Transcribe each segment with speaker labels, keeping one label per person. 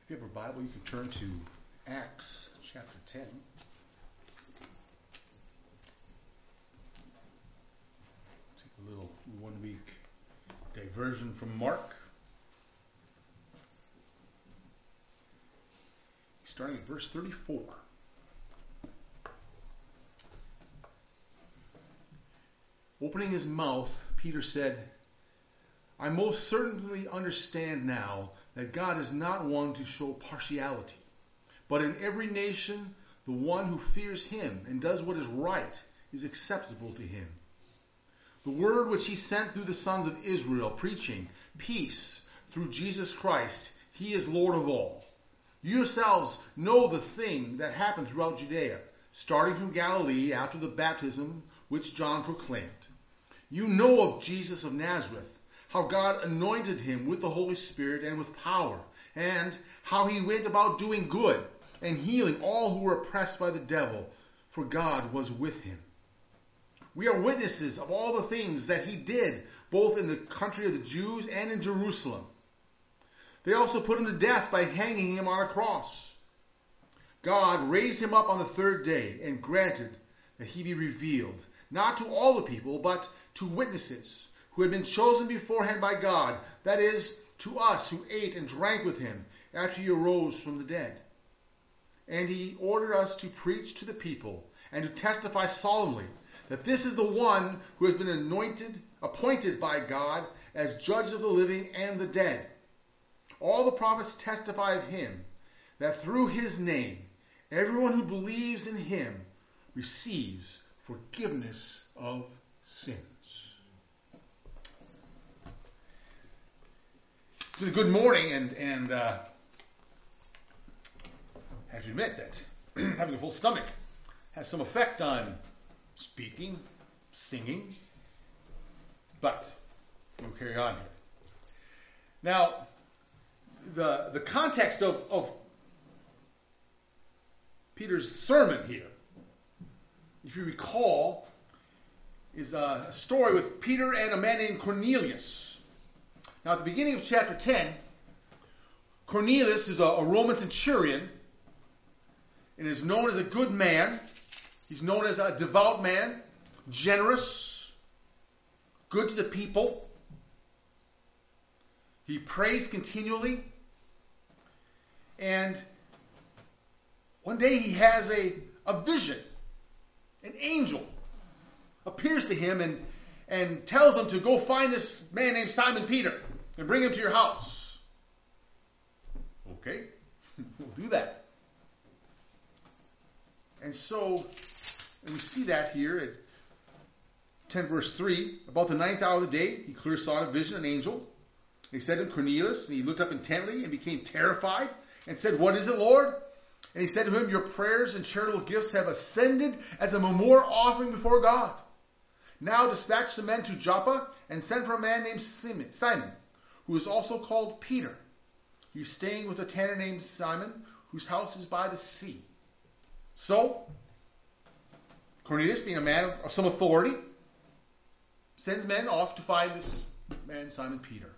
Speaker 1: If you have a Bible, you can turn to Acts chapter 10. Take a little 1 week diversion from Mark. Starting at verse 34. Opening his mouth, Peter said, I most certainly understand now that God is not one to show partiality, but in every nation the one who fears him and does what is right is acceptable to him. The word which he sent through the sons of Israel, preaching peace through Jesus Christ, he is Lord of all. You yourselves know the thing that happened throughout Judea, starting from Galilee after the baptism which John proclaimed. You know of Jesus of Nazareth, how God anointed him with the Holy Spirit and with power, and how he went about doing good and healing all who were oppressed by the devil, for God was with him. We are witnesses of all the things that he did, both in the country of the Jews and in Jerusalem. They also put him to death by hanging him on a cross. God raised him up on the third day and granted that he be revealed, not to all the people, but to witnesses who had been chosen beforehand by God, that is, to us who ate and drank with him after he arose from the dead. And he ordered us to preach to the people and to testify solemnly that this is the one who has been appointed by God as judge of the living and the dead. All the prophets testify of him, that through his name everyone who believes in him receives forgiveness of sins. It's been a good morning, and I have to admit that having a full stomach has some effect on speaking, singing, but we'll carry on here. Now, the context of Peter's sermon here, if you recall, is a story with Peter and a man named Cornelius. Now, at the beginning of chapter 10, Cornelius is a Roman centurion and is known as a good man. He's known as a devout man, generous, good to the people. He prays continually. And one day he has a vision. An angel appears to him and tells him to go find this man named Simon Peter and bring him to your house. Okay, we'll do that. And so, and we see that here at 10 verse 3. About the 9th hour of the day, he clearly saw in a vision an angel. And he said to him, Cornelius, and he looked up intently and became terrified and said, What is it, Lord? And he said to him, Your prayers and charitable gifts have ascended as a memorial offering before God. Now dispatch the men to Joppa and send for a man named Simon, who is also called Peter. He's staying with a tanner named Simon, whose house is by the sea. So, Cornelius, being a man of some authority, sends men off to find this man, Simon Peter.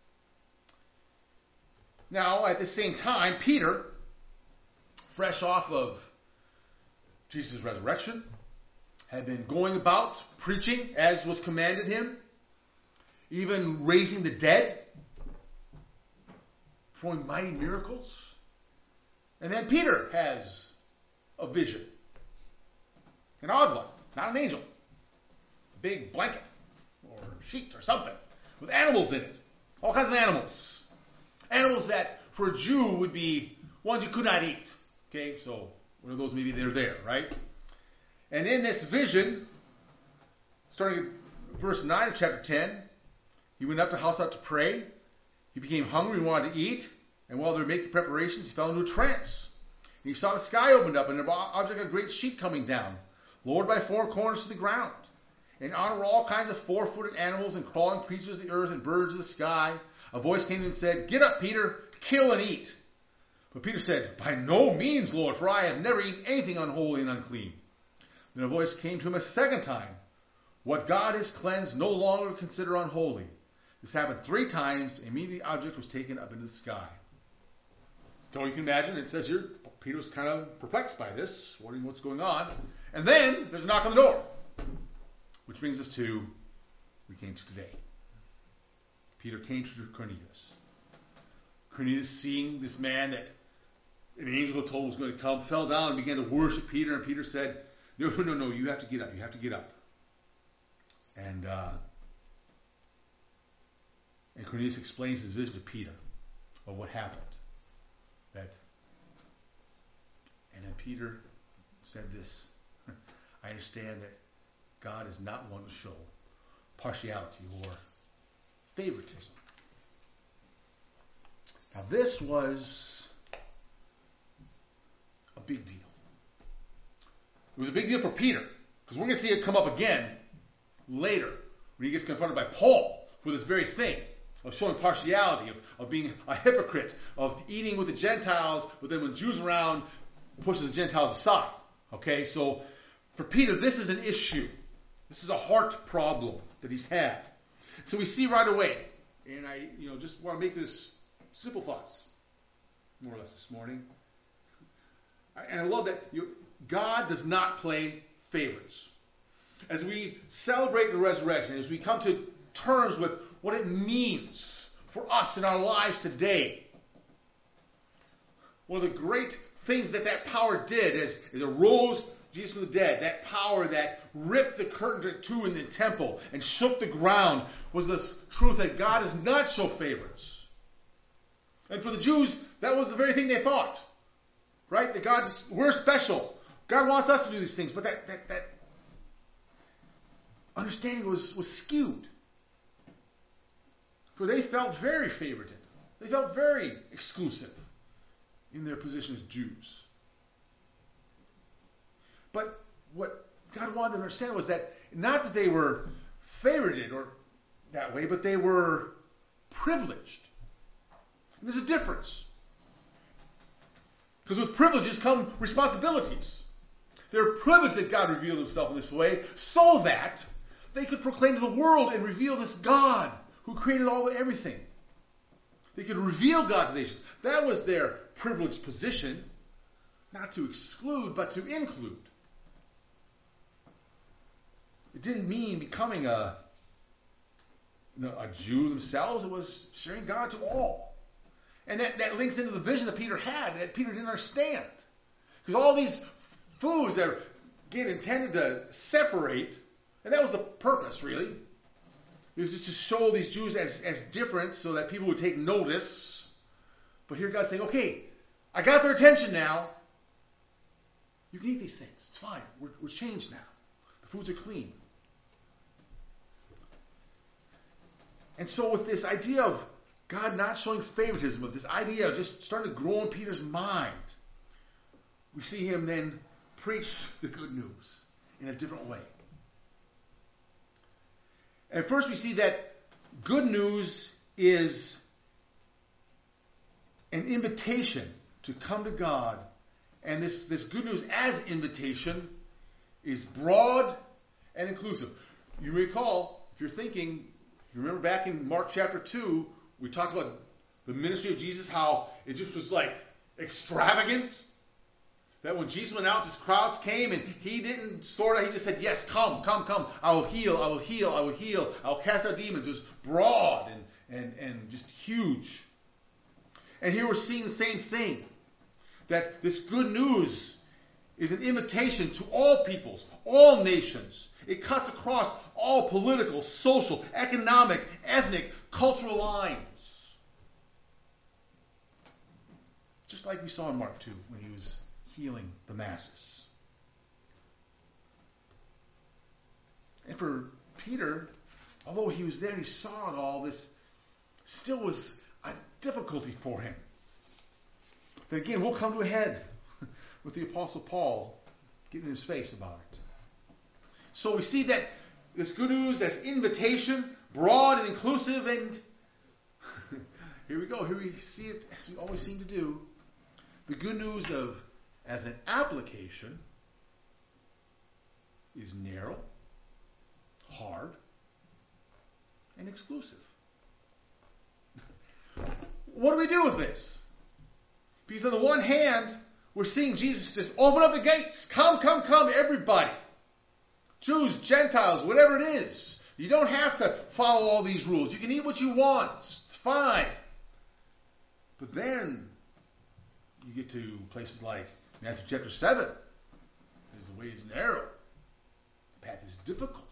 Speaker 1: Now, at the same time, Peter, fresh off of Jesus' resurrection, had been going about preaching as was commanded him, even raising the dead, performing mighty miracles. And then Peter has a vision. An odd one, not an angel. A big blanket or sheet or something with animals in it. All kinds of animals. Animals that for a Jew would be ones you could not eat. Okay, so one of those, maybe they're there, right? And in this vision, starting at verse 9 of chapter 10, he went up to house out to pray. He became hungry and wanted to eat. And while they were making preparations, he fell into a trance. And he saw the sky opened up and an object of a great sheet coming down, lowered by 4 corners to the ground. And on were all kinds of 4-footed animals and crawling creatures of the earth and birds of the sky. A voice came and said, Get up, Peter, kill and eat. But Peter said, By no means, Lord, for I have never eaten anything unholy and unclean. Then a voice came to him a second time. What God has cleansed, no longer consider unholy. This happened 3 times. Immediately the object was taken up into the sky. So you can imagine, it says here, Peter was kind of perplexed by this, wondering what's going on. And then there's a knock on the door. Which brings us to, we came to today. Peter came to Cornelius. Cornelius, seeing this man that an angel had told him was going to come, fell down and began to worship Peter. And Peter said, no, you have to get up. You have to get up. And Cornelius explains his vision to Peter of what happened. And then Peter said this, I understand that God is not one to show partiality or favoritism. Now this was a big deal. It was a big deal for Peter, because we're going to see it come up again later when he gets confronted by Paul for this very thing of showing partiality, of being a hypocrite, of eating with the Gentiles, but then when Jews are around, pushes the Gentiles aside. Okay, so for Peter, this is an issue. This is a heart problem that he's had. So we see right away, and I just want to make this simple thoughts, more or less this morning. And I love that God does not play favorites. As we celebrate the resurrection, as we come to terms with what it means for us in our lives today, one of the great things that power did is it rose Jesus from the dead. That power that ripped the curtain in two in the temple and shook the ground was this truth that God does not show favorites. And for the Jews, that was the very thing they thought. Right? That we're special. God wants us to do these things. But that understanding was skewed. For they felt very favorited. They felt very exclusive in their position as Jews. But what God wanted them to understand was that not that they were favorited or that way, but they were privileged. And there's a difference. Because with privileges come responsibilities. They're privileged that God revealed himself in this way so that they could proclaim to the world and reveal this God who created everything. They could reveal God to the nations. That was their privileged position, not to exclude, but to include. It didn't mean becoming a Jew themselves. It was sharing God to all. And that links into the vision that Peter had, that Peter didn't understand. Because all these foods that are, again, intended to separate, and that was the purpose, really. It was just to show these Jews as different so that people would take notice. But here God's saying, okay, I got their attention now. You can eat these things. It's fine. We're changed now. The foods are clean. And so with this idea of God not showing favoritism, with this idea of just starting to grow in Peter's mind, we see him then preach the good news in a different way. And first we see that good news is an invitation to come to God. And this good news as invitation is broad and inclusive. You recall, if you're thinking, you remember back in Mark chapter 2, we talked about the ministry of Jesus, how it just was like extravagant. That when Jesus went out, his crowds came, and he didn't he just said, yes, come. I will heal. I will cast out demons. It was broad and just huge. And here we're seeing the same thing. That this good news is an invitation to all peoples, all nations. It cuts across all political, social, economic, ethnic, cultural lines. Just like we saw in Mark 2 when he was healing the masses. And for Peter, although he was there and he saw it all, this still was a difficulty for him. But again, we'll come to a head with the Apostle Paul getting in his face about it. So we see that this good news as invitation, broad and inclusive, and here we go. Here we see it as we always seem to do. The good news as an application is narrow, hard, and exclusive. What do we do with this? Because on the one hand, we're seeing Jesus just open up the gates. Come, come, come, everybody. Jews, Gentiles, whatever it is. You don't have to follow all these rules. You can eat what you want. It's fine. But then you get to places like Matthew chapter 7. Because the way is narrow. The path is difficult.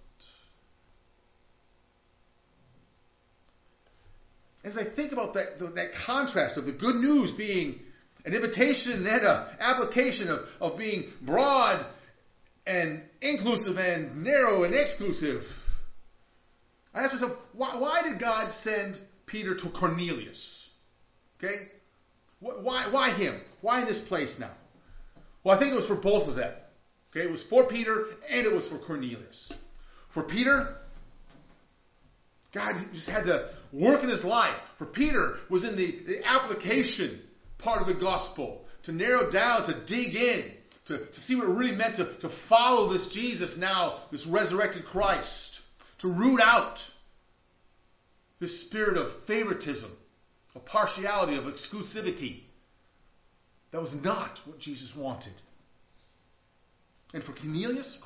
Speaker 1: As I think about that contrast of the good news being an invitation and an application of being broad and inclusive and narrow and exclusive, I ask myself, why did God send Peter to Cornelius? Okay? Why him? Why in this place now? Well, I think it was for both of them. Okay? It was for Peter and it was for Cornelius. For Peter, God just had to work in his life. For Peter was in the application part of the gospel, to narrow down, to dig in, to see what it really meant to follow this Jesus now, this resurrected Christ, to root out this spirit of favoritism, of partiality, of exclusivity. That was not what Jesus wanted. And for Cornelius,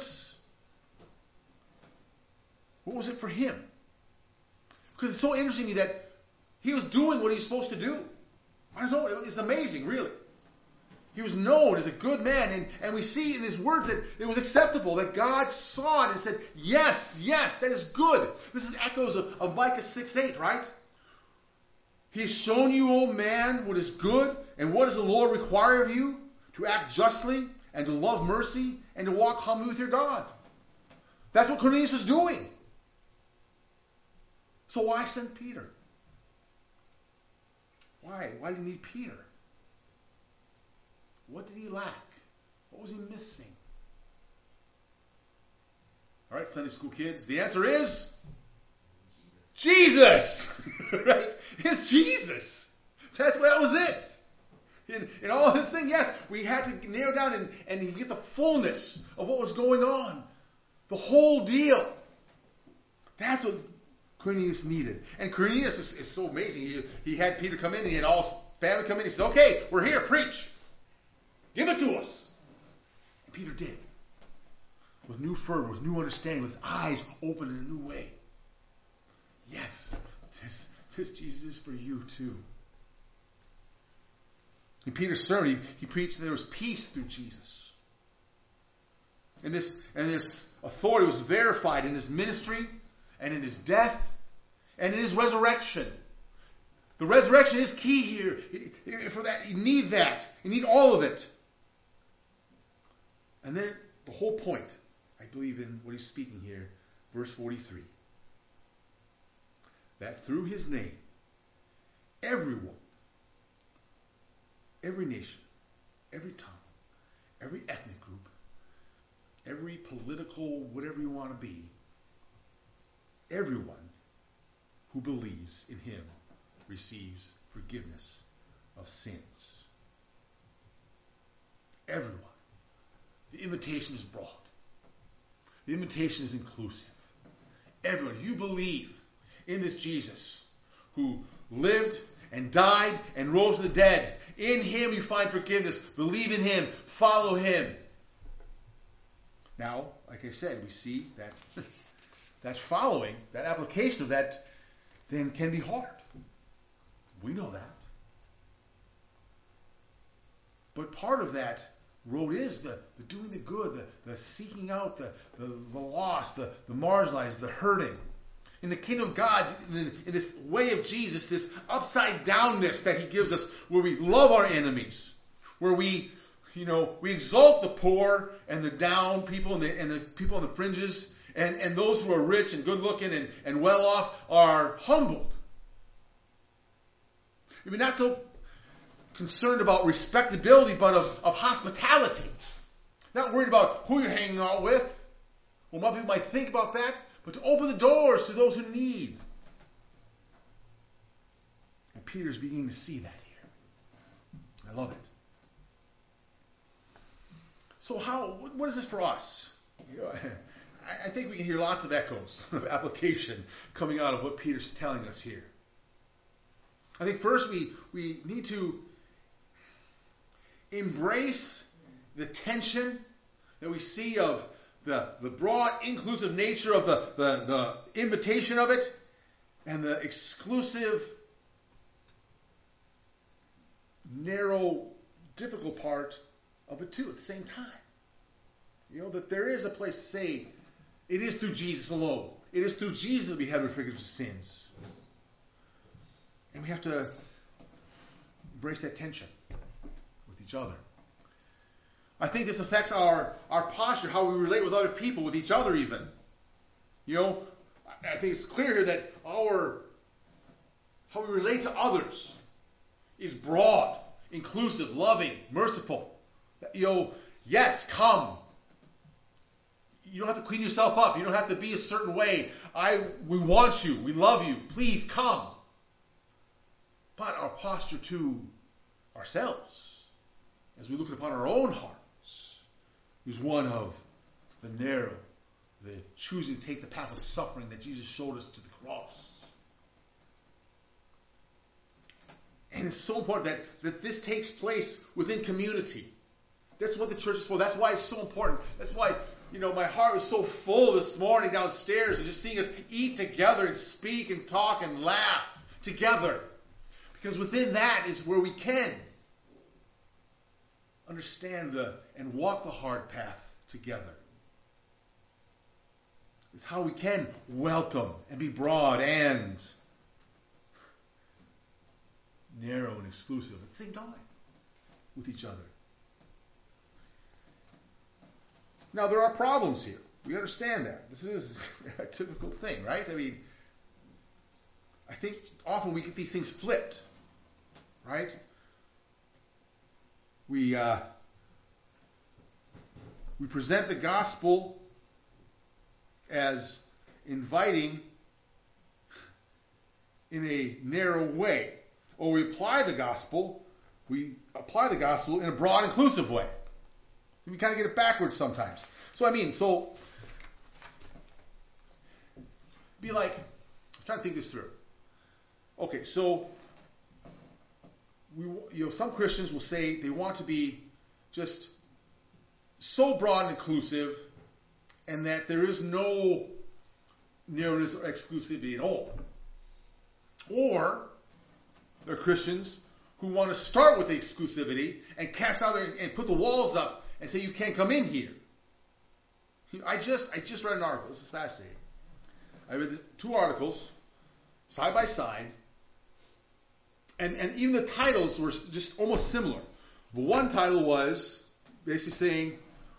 Speaker 1: what was it for him? Because it's so interesting to me that he was doing what he was supposed to do. It's amazing, really. He was known as a good man, and we see in his words that it was acceptable, that God saw it and said, yes, that is good. This is echoes of Micah 6:8, right? He has shown you, O man, what is good, and what does the Lord require of you? To act justly, and to love mercy, and to walk humbly with your God. That's what Cornelius was doing. So why send Peter? Why? Why did he need Peter? What did he lack? What was he missing? All right, Sunday school kids, the answer is Jesus. Right? It's Jesus. That was it. In all this thing, yes, we had to narrow down and get the fullness of what was going on. The whole deal. That's what Cornelius needed. And Cornelius is so amazing. He had Peter come in, he had all his family come in. He said, okay, we're here, preach. Give it to us. And Peter did. With new fervor, with new understanding, with his eyes open in a new way. Yes, this Jesus is for you too. In Peter's sermon, he preached that there was peace through Jesus. And this authority was verified in his ministry and in his death and in his resurrection. The resurrection is key here. For that, you need that. You need all of it. And then the whole point, I believe in what he's speaking here, verse 43. That through his name, everyone, every nation, every tongue, every ethnic group, every political, whatever you want to be, everyone who believes in him receives forgiveness of sins. Everyone. The invitation is broad. The invitation is inclusive. Everyone, you believe in this Jesus who lived and died and rose from the dead. In him you find forgiveness. Believe in him. Follow him. Now, like I said, we see that that following, that application of that, then can be hard. We know that. But part of that road is the doing the good, the seeking out the lost, the marginalized, the hurting. In the kingdom of God, in this way of Jesus, this upside downness that he gives us, where we love our enemies, where we exalt the poor and the down people and the people on the fringes, and those who are rich and good looking and well off are humbled. I mean, not so concerned about respectability, but of hospitality. Not worried about who you're hanging out with. Well, most people might think about that, but to open the doors to those who need. And Peter's beginning to see that here. I love it. So what is this for us? I think we can hear lots of echoes of application coming out of what Peter's telling us here. I think first we need to embrace the tension that we see of the broad, inclusive nature of the invitation of it and the exclusive, narrow, difficult part of it too at the same time. That there is a place to say, it is through Jesus alone. It is through Jesus that we have the forgiveness of sins. And we have to embrace that tension with each other. I think this affects our posture, how we relate with other people, with each other even. I think it's clear here that how we relate to others is broad, inclusive, loving, merciful. Yes, come. You don't have to clean yourself up. You don't have to be a certain way. We want you. We love you. Please come. But our posture to ourselves, as we look upon our own hearts, is one of the narrow, the choosing to take the path of suffering that Jesus showed us to the cross. And it's so important that this takes place within community. That's what the church is for. That's why it's so important. That's why, my heart was so full this morning downstairs and just seeing us eat together and speak and talk and laugh together. Because within that is where we can understand and walk the hard path together. It's how we can welcome and be broad and narrow and exclusive at the same time with each other. Now, there are problems here. We understand that. This is a typical thing, right? I think often we get these things flipped, right? We present the gospel as inviting in a narrow way. Or we apply the gospel in a broad, inclusive way. We kind of get it backwards sometimes. Be like, I'm trying to think this through. Okay, so some Christians will say they want to be just so broad and inclusive, and that there is no narrowness or exclusivity at all. Or there are Christians who want to start with the exclusivity and cast out and put the walls up and say you can't come in here. I just read an article. This is fascinating. I read two articles side by side, and even the titles were just almost similar. The one title was basically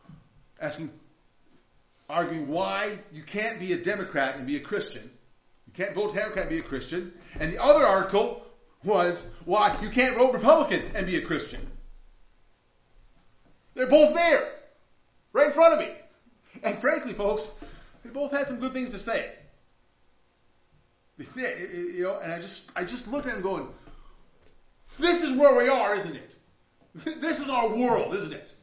Speaker 1: arguing why you can't be a Democrat and be a Christian. You can't vote Democrat and be a Christian. And the other article was why you can't vote Republican and be a Christian. They're both there, right in front of me. And frankly, folks, they both had some good things to say. And I just looked at them going, this is where we are, isn't it? This is our world, isn't it?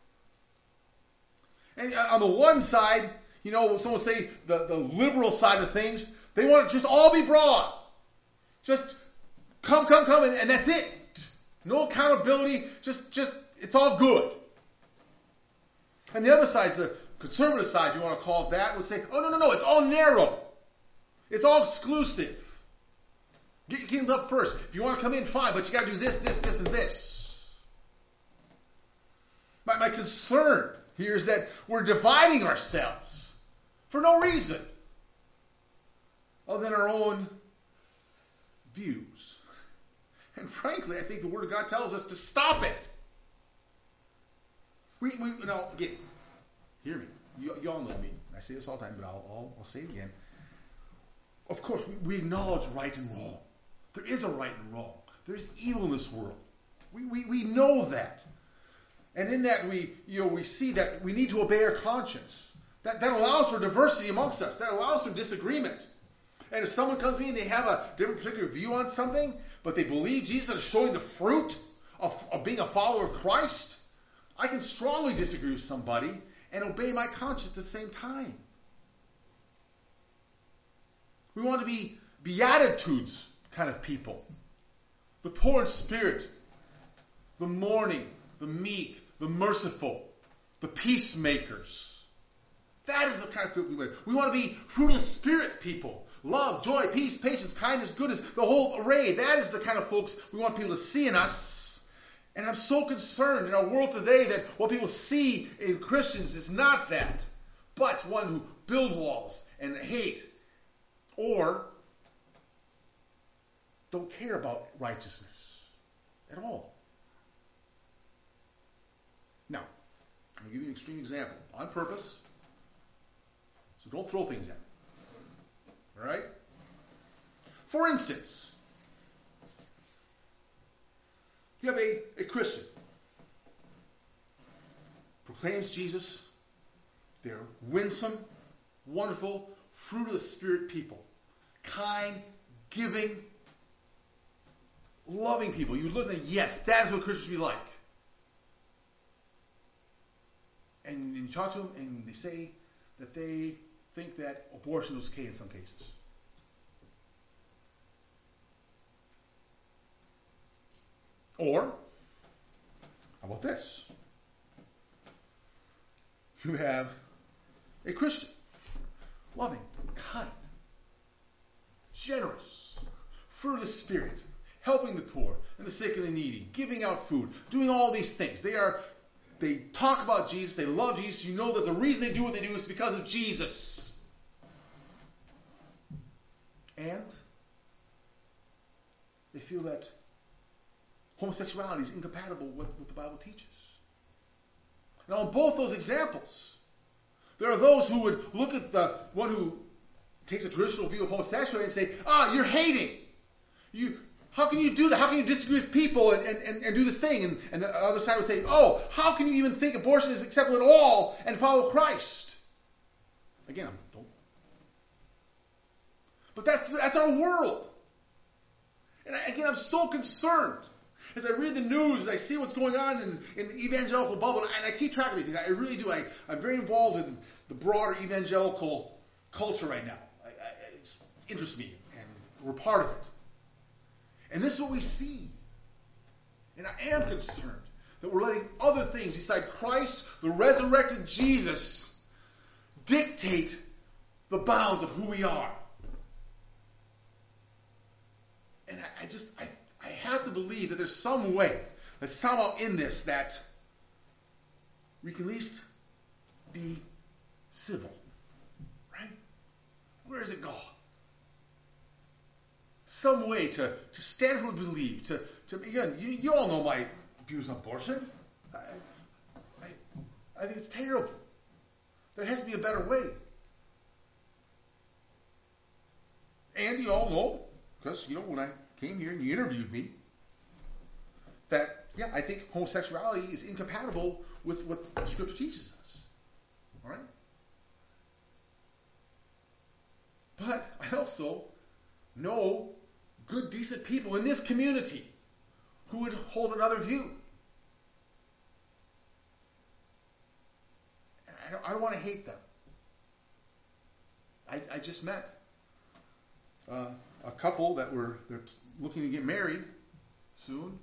Speaker 1: And on the one side, someone will say the liberal side of things, they want to just all be broad. Just come, and that's it. No accountability, just it's all good. And the other side, the conservative side, you want to call it that, would say, oh, no, it's all narrow. It's all exclusive. Get them up first. If you want to come in, fine, but you got to do this, and this. My concern here is that we're dividing ourselves for no reason other than our own views. And frankly, I think the Word of God tells us to stop it. Again, hear me. You all know me. I say this all the time, but I'll say it again. Of course, we acknowledge right and wrong. There is a right and wrong. There is evil in this world. We know that. And in that we see that we need to obey our conscience. That allows for diversity amongst us. That allows for disagreement. And if someone comes to me and they have a different particular view on something, but they believe Jesus is showing the fruit of being a follower of Christ, I can strongly disagree with somebody and obey my conscience at the same time. We want to be Beatitudes kind of people. The poor in spirit, the mourning, the meek, the merciful, the peacemakers. That is the kind of people we want. We want to be fruit of the Spirit people. Love, joy, peace, patience, kindness, goodness, the whole array. That is the kind of folks we want people to see in us. And I'm so concerned in our world today that what people see in Christians is not that, but one who build walls and hate or don't care about righteousness at all. Now, I'm going to give you an extreme example on purpose, so don't throw things at me. All right? For instance, you have a Christian, proclaims Jesus. They're winsome, wonderful, fruit of the Spirit people. Kind, giving, loving people. You look at, yes, that is what Christians should be like. And you talk to them, and they say that they think that abortion is okay in some cases. Or, how about this? You have a Christian, loving, kind, generous, fruit of the Spirit, helping the poor and the sick and the needy, giving out food, doing all these things. They talk about Jesus, they love Jesus. You know that the reason they do what they do is because of Jesus. And they feel that homosexuality is incompatible with what the Bible teaches. Now, in both those examples, there are those who would look at the one who takes a traditional view of homosexuality and say, you're hating. How can you do that? How can you disagree with people and do this thing? And the other side would say, how can you even think abortion is acceptable at all and follow Christ? Again, don't. But that's our world. And again, I'm so concerned. As I read the news, I see what's going on in the evangelical bubble, and I keep track of these things. I really do. I'm very involved with the broader evangelical culture right now. It interests me, and we're part of it. And this is what we see. And I am concerned that we're letting other things beside Christ, the resurrected Jesus, dictate the bounds of who we are. And I have to believe that there's some way, that somehow in this, that we can at least be civil. Right? Where does it go? Some way to stand for what we believe. To again, you all know my views on abortion. I think it's terrible. There has to be a better way. And you all know, because when I came here and you interviewed me, that I think homosexuality is incompatible with what Scripture teaches us. All right? But I also know good, decent people in this community who would hold another view. And I don't want to hate them. I just met a couple they're looking to get married soon.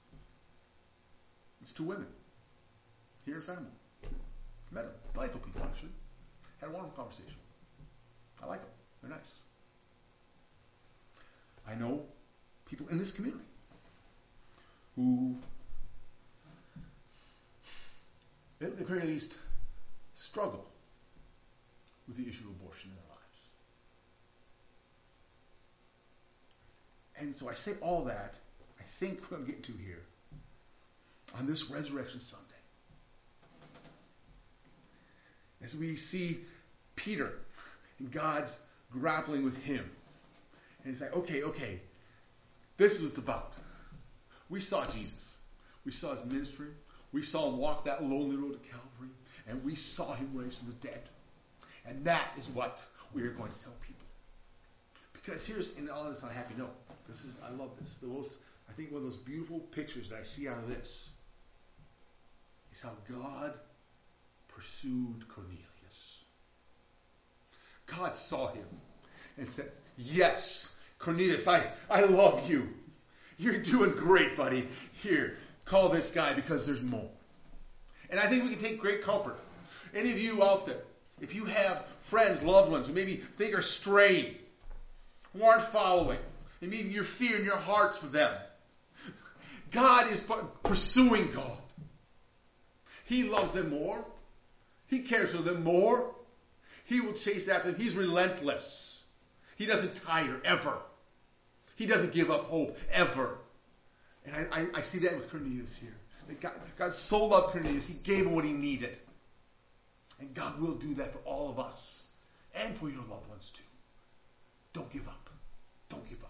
Speaker 1: It's 2 women here in Fenimore. Met them. Delightful people, actually. Had a wonderful conversation. I like them. They're nice. I know people in this community who, at the very least, struggle with the issue of abortion in their lives. And so I say all that, I think what I'm getting to here, on this Resurrection Sunday, as we see Peter and God's grappling with him, and he's like, okay, this is what it's about. We saw Jesus. We saw his ministry. We saw him walk that lonely road to Calvary. And we saw him raised from the dead. And that is what we are going to tell people. Because here's, in all of this on a happy note, I love this. I think one of those beautiful pictures that I see out of this is how God pursued Cornelius. God saw him and said, yes, Cornelius, I love you. You're doing great, buddy. Here, call this guy because there's more. And I think we can take great comfort. Any of you out there, if you have friends, loved ones who maybe think are straying, who aren't following, and maybe your fear in your hearts for them, God is pursuing God. He loves them more. He cares for them more. He will chase after them. He's relentless. He doesn't tire, ever. He doesn't give up hope, ever. And I see that with Cornelius here. That God so loved Cornelius, he gave him what he needed. And God will do that for all of us. And for your loved ones too. Don't give up. Don't give up.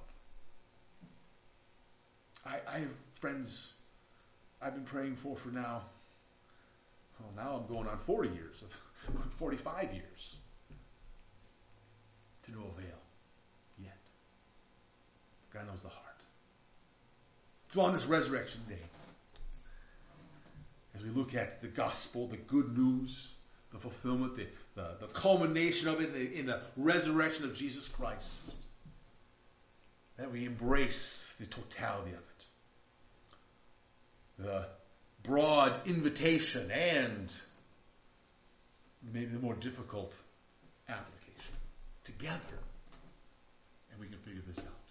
Speaker 1: I have friends I've been praying for now. Well, now I'm going on 40 years, 45 years. To no avail yet. God knows the heart. So on this resurrection day, as we look at the gospel, the good news, the fulfillment, the culmination of it in the resurrection of Jesus Christ, that we embrace the totality of it. The broad invitation and maybe the more difficult application together. And we can figure this out.